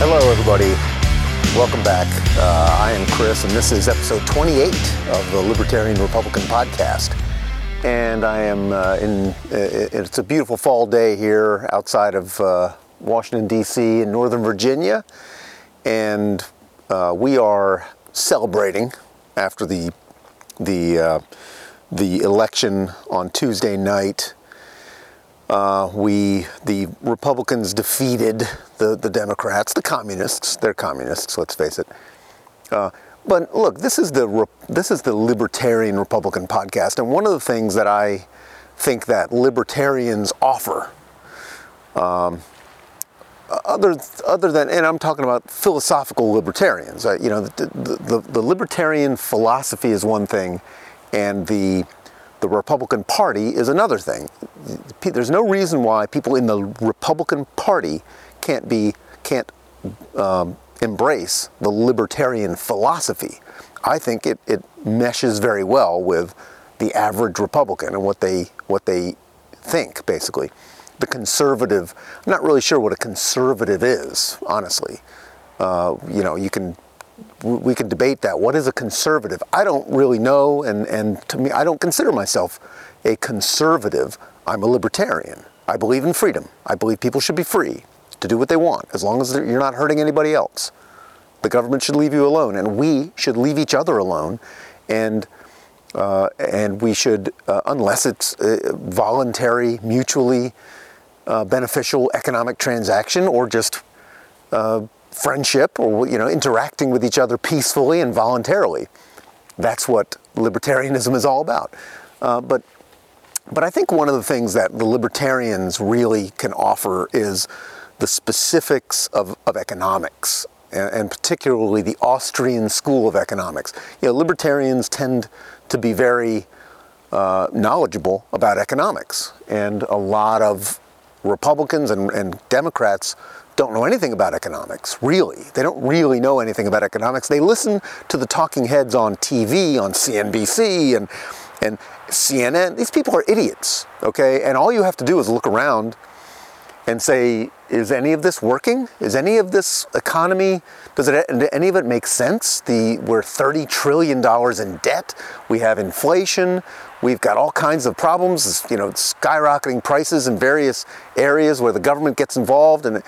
Hello, everybody. Welcome back. I am Chris, and this is episode 28 of the Libertarian Republican Podcast. And I am it's a beautiful fall day here outside of Washington, D.C. in Northern Virginia. And we are celebrating after the election on Tuesday night. The Republicans defeated the Democrats, the communists. They're communists, let's face it. But look, this is the Libertarian Republican Podcast, and one of the things that I think that libertarians offer, other than, and I'm talking about philosophical libertarians. The libertarian philosophy is one thing, and the Republican Party is another thing. There's no reason why people in the Republican Party can't embrace the libertarian philosophy. I think it meshes very well with the average Republican and what they think, basically. The conservative, I'm not really sure what a conservative is, honestly. We can debate that. What is a conservative? I don't really know, and to me, I don't consider myself a conservative. I'm a libertarian. I believe in freedom. I believe people should be free to do what they want, as long as you're not hurting anybody else. The government should leave you alone, and we should leave each other alone, and we should, unless it's voluntary, mutually beneficial economic transaction, or just friendship, or interacting with each other peacefully and voluntarily. That's what libertarianism is all about. But I think one of the things that the libertarians really can offer is the specifics of economics, and particularly the Austrian school of economics. Libertarians tend to be very knowledgeable about economics, and a lot of Republicans and Democrats don't know anything about economics, really. They don't really know anything about economics. They listen to the talking heads on TV, on CNBC and CNN. These people are idiots, okay? And all you have to do is look around and say, is any of this working? Is any of this economy, does any of it make sense? We're $30 trillion in debt. We have inflation. We've got all kinds of problems, skyrocketing prices in various areas where the government gets involved, and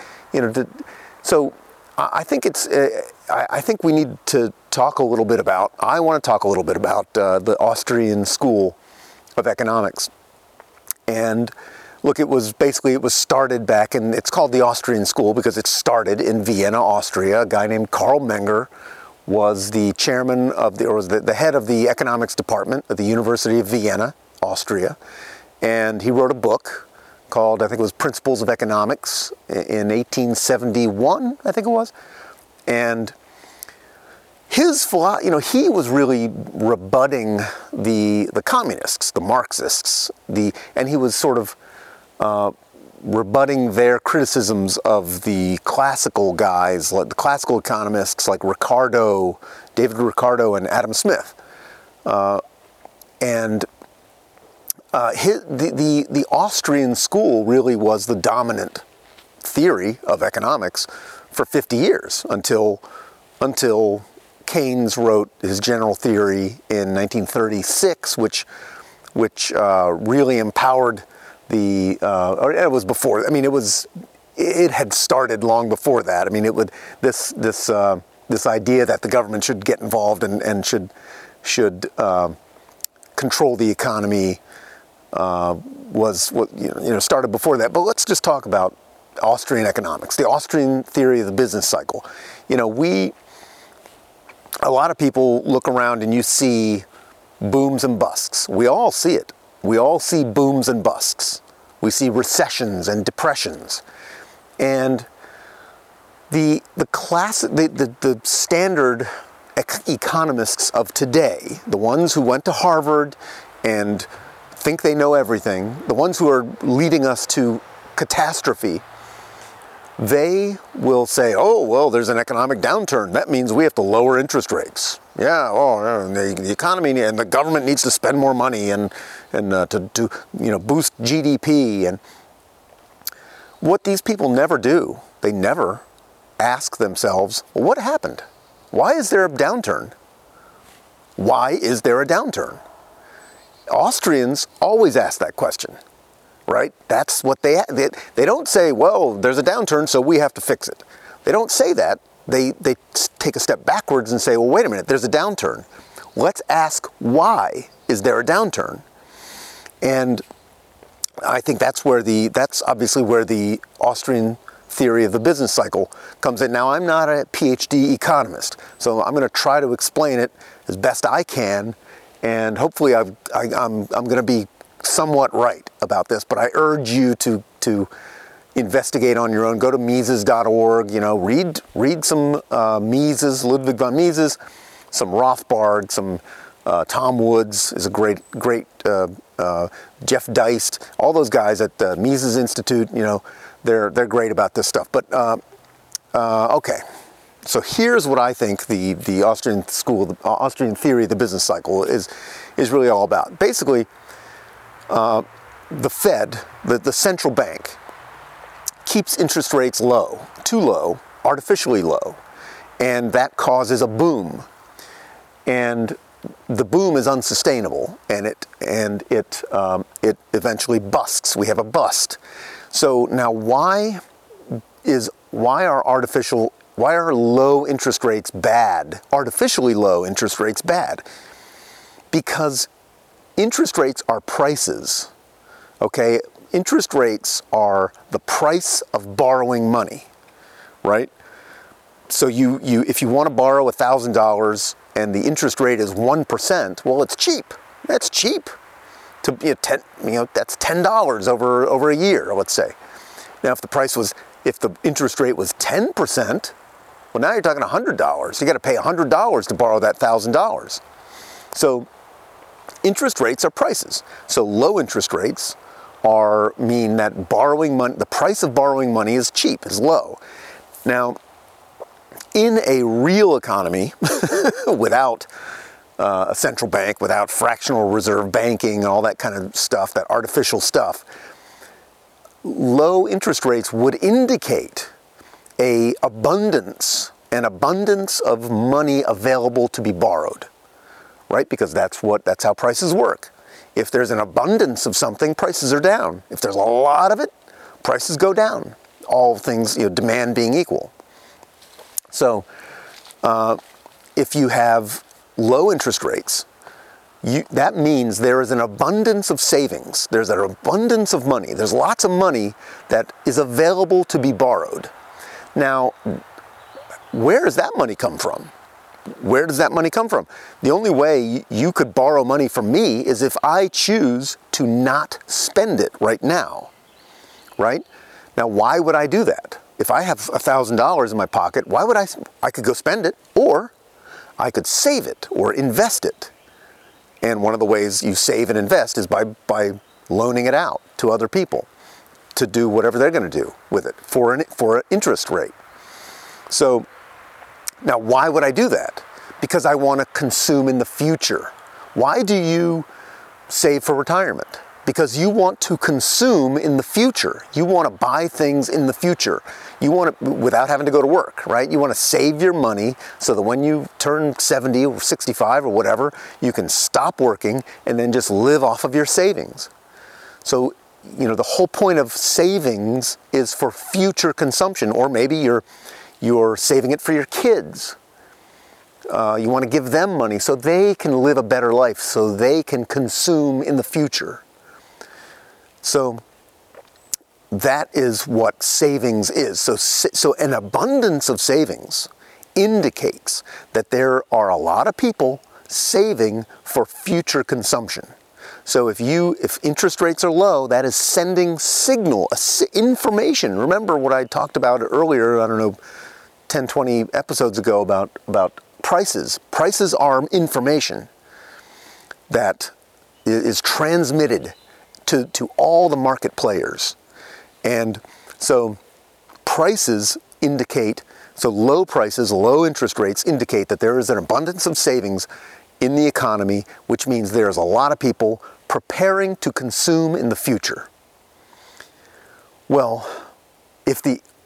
so I think I think we need to talk a little bit about. I want to talk a little bit about the Austrian school of economics, and look, it was started back in. It's called the Austrian school because it started in Vienna, Austria. A guy named Karl Menger was the chairman of the head of the economics department at the University of Vienna, Austria, and he wrote a book called, I think it was Principles of Economics, in 1871, I think it was. And his he was really rebutting the communists, the Marxists, and he was sort of rebutting their criticisms of the classical guys, like the classical economists like David Ricardo and Adam Smith. The Austrian school really was the dominant theory of economics for 50 years until Keynes wrote his general theory in 1936, which really empowered or it was before. I mean, it had started long before that. I mean, this idea that the government should get involved and should control the economy was what started before that. But let's just talk about Austrian economics, the Austrian theory of the business cycle. A lot of people look around and you see booms and busts. We all see it. We all see booms and busts. We see recessions and depressions. And the standard economists of today, the ones who went to Harvard and think they know everything, the ones who are leading us to catastrophe, they will say, oh, well, there's an economic downturn. That means we have to lower interest rates. Yeah, the economy and the government needs to spend more money and to boost GDP. And what these people never do, they never ask themselves, well, what happened? Why is there a downturn? Why is there a downturn? Austrians always ask that question, right? That's what they don't say, well, there's a downturn, so we have to fix it. They don't say that. They take a step backwards and say, well, wait a minute, there's a downturn. Let's ask, why is there a downturn? And I think that's obviously where the Austrian theory of the business cycle comes in. Now, I'm not a PhD economist, so I'm going to try to explain it as best I can, and hopefully I'm going to be somewhat right about this, but I urge you to investigate on your own. Go to Mises.org, read some Mises, Ludwig von Mises, some Rothbard, some Tom Woods is a great Jeff Deist, all those guys at the Mises Institute, they're great about this stuff. But okay, so here's what I think the Austrian school, the Austrian theory of the business cycle is really all about. Basically, the Fed, the central bank, keeps interest rates low, too low, artificially low, and that causes a boom. And the boom is unsustainable, and it eventually busts. We have a bust. So now, why are low interest rates bad? Artificially low interest rates bad? Because interest rates are prices. Okay, interest rates are the price of borrowing money, right? So if you want to borrow $1,000 and the interest rate is 1%, well, it's cheap. That's cheap. That's $10 over a year, let's say. Now, if the interest rate was 10%, well, now you're talking $100. You got to pay $100 to borrow that $1,000. So interest rates are prices. So low interest rates mean that borrowing money, the price of borrowing money is cheap, is low. Now, in a real economy, without a central bank, without fractional reserve banking and all that kind of stuff, that artificial stuff, low interest rates would indicate an abundance of money available to be borrowed, right? Because that's how prices work. If there's an abundance of something, prices are down. If there's a lot of it, prices go down. All things, demand being equal. So, if you have low interest rates, that means there is an abundance of savings. There's an abundance of money. There's lots of money that is available to be borrowed. Now, where does that money come from? Where does that money come from? The only way you could borrow money from me is if I choose to not spend it right now, right? Now, why would I do that? If I have $1,000 in my pocket, why would I could go spend it, or I could save it or invest it. And one of the ways you save and invest is by loaning it out to other people to do whatever they're going to do with it for an interest rate. So now, why would I do that? Because I want to consume in the future. Why do you save for retirement? Because you want to consume in the future. You want to buy things in the future. You want to, without having to go to work, right? You want to save your money so that when you turn 70 or 65 or whatever, you can stop working and then just live off of your savings. So, the whole point of savings is for future consumption, or maybe you're saving it for your kids. You want to give them money so they can live a better life, so they can consume in the future. So that is what savings is. So an abundance of savings indicates that there are a lot of people saving for future consumption. So if interest rates are low, that is sending information. Remember what I talked about earlier, 10, 20 episodes ago about prices. Prices are information that is transmitted to all the market players. And so prices indicate, low prices, low interest rates indicate that there is an abundance of savings in the economy, which means there's a lot of people preparing to consume in the future. Well, if the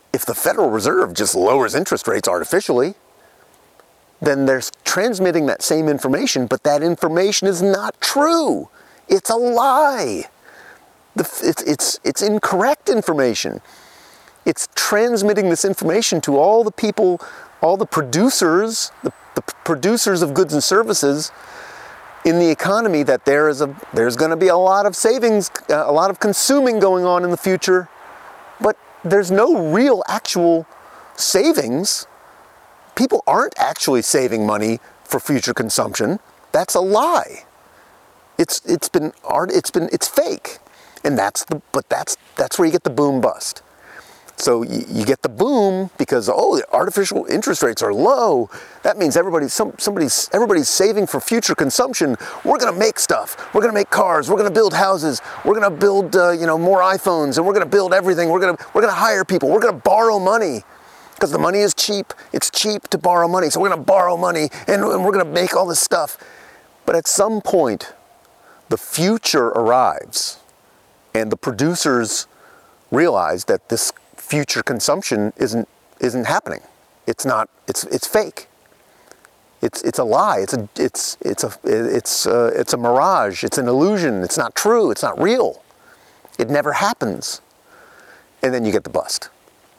if the Federal Reserve just lowers interest rates artificially, then they're transmitting that same information, but that information is not true. It's a lie. It's incorrect information. It's transmitting this information to all the people, all the producers, the producers of goods and services in the economy, that there's going to be a lot of savings, a lot of consuming going on in the future, but there's no real actual savings. People aren't actually saving money for future consumption. That's a lie. It's fake, and that's where you get the boom bust. So you get the boom because the artificial interest rates are low. That means everybody's saving for future consumption. We're going to make stuff. We're going to make cars. We're going to build houses. We're going to build more iPhones, and we're going to build everything. We're going to hire people. We're going to borrow money because the money is cheap. It's cheap to borrow money, so we're going to borrow money and we're going to make all this stuff. But at some point, the future arrives, and the producers realize that this future consumption isn't happening. It's not. It's fake. It's a lie. It's a mirage. It's an illusion. It's not true. It's not real. It never happens. And then you get the bust.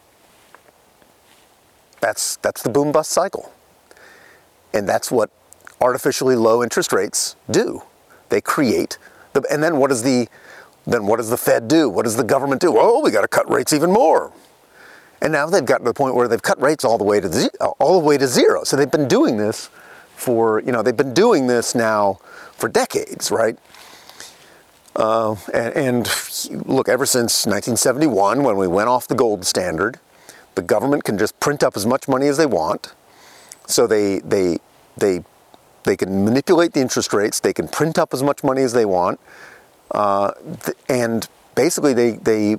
That's the boom bust cycle. And that's what artificially low interest rates do. They create and then what does the Fed do? What does the government do? Oh, we got to cut rates even more. And now they've gotten to the point where they've cut rates all the way to zero. So they've been doing this now for decades, right? And look, ever since 1971, when we went off the gold standard, the government can just print up as much money as they want. So they can manipulate the interest rates. They can print up as much money as they want. And basically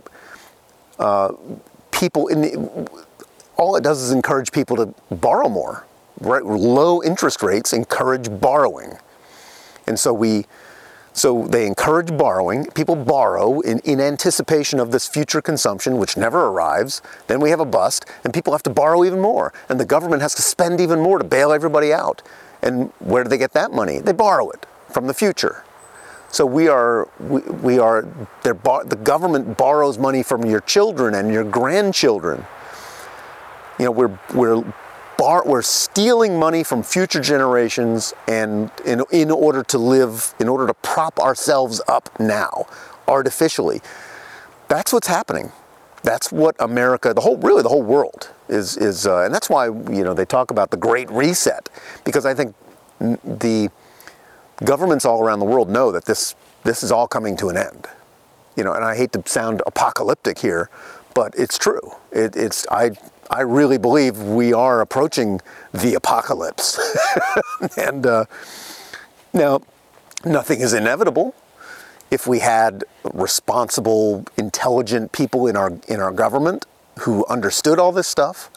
all it does is encourage people to borrow more. Right? Low interest rates encourage borrowing. And so they encourage borrowing. People borrow in anticipation of this future consumption, which never arrives. Then we have a bust, and people have to borrow even more. And the government has to spend even more to bail everybody out. And where do they get that money? They borrow it from the future. So the government borrows money from your children and your grandchildren. We're stealing money from future generations, and in order to prop ourselves up now, artificially. That's what's happening. That's what America, the whole world is, and that's why they talk about the Great Reset, because I think the governments all around the world know that this is all coming to an end. And I hate to sound apocalyptic here, but it's true. I really believe we are approaching the apocalypse. And now, nothing is inevitable. If we had responsible, intelligent people in our government who understood all this stuff,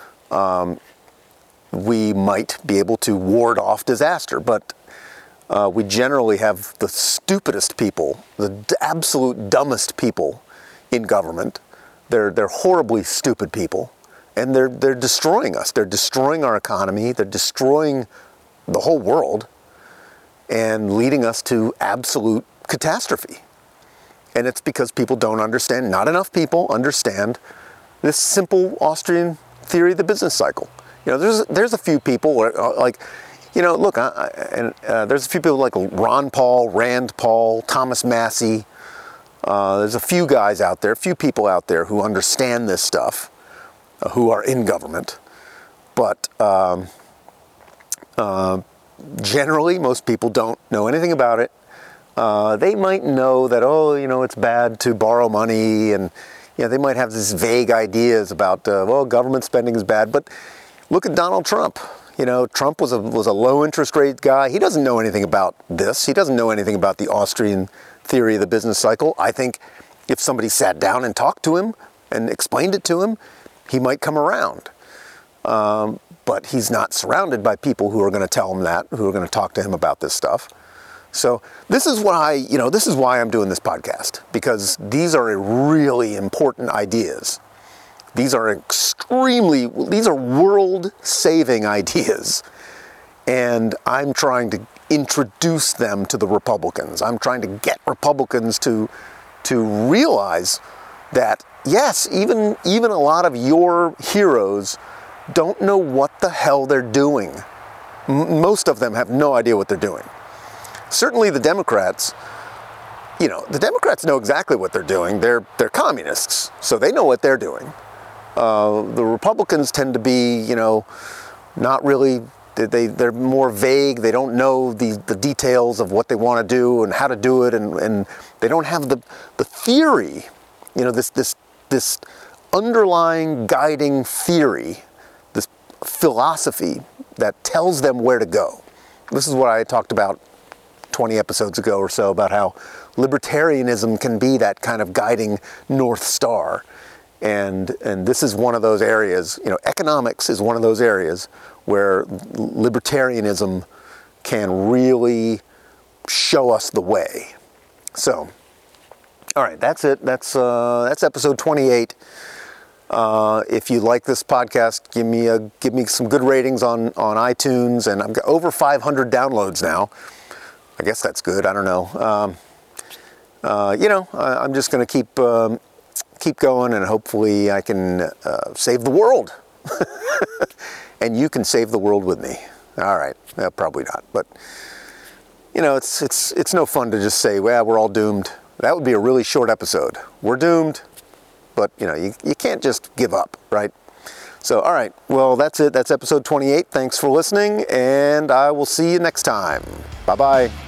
we might be able to ward off disaster. But we generally have the stupidest people, the absolute dumbest people in government. They're horribly stupid people, and they're destroying us. They're destroying our economy. They're destroying the whole world, and leading us to absolute catastrophe. And it's because people don't understand. Not enough people understand this simple Austrian theory of the business cycle. There's a few people like. There's a few people like Ron Paul, Rand Paul, Thomas Massey. There's a few guys out there, a few people out there who understand this stuff, who are in government. But generally, most people don't know anything about it. They might know that, it's bad to borrow money, and they might have these vague ideas about, government spending is bad. But look at Donald Trump. Trump was a low interest rate guy. He doesn't know anything about this. He doesn't know anything about the Austrian theory of the business cycle. I think if somebody sat down and talked to him and explained it to him, he might come around. But he's not surrounded by people who are going to tell him that, who are going to talk to him about this stuff. So this is why I'm doing this podcast, because these are really important ideas These are world-saving ideas. And I'm trying to introduce them to the Republicans. I'm trying to get Republicans to realize that, yes, even a lot of your heroes don't know what the hell they're doing. Most of them have no idea what they're doing. Certainly the Democrats, the Democrats know exactly what they're doing. They're communists, so they know what they're doing. The Republicans tend to be, not really, they're more vague. They don't know the details of what they want to do and how to do it, and they don't have the theory, this underlying guiding theory, this philosophy that tells them where to go. This is what I talked about 20 episodes ago or so, about how libertarianism can be that kind of guiding North Star. And this is one of those areas, economics is one of those areas where libertarianism can really show us the way. So, all right, that's it. That's episode 28. If you like this podcast, give me some good ratings on iTunes, and I've got over 500 downloads now. I guess that's good. I don't know. I'm just going to keep going, and hopefully I can save the world. And you can save the world with me. All right, probably not, but it's no fun to just say, well, we're all doomed. That would be a really short episode. We're doomed, but you can't just give up, right? So, all right, well, that's it. That's episode 28. Thanks for listening, and I will see you next time. Bye-bye.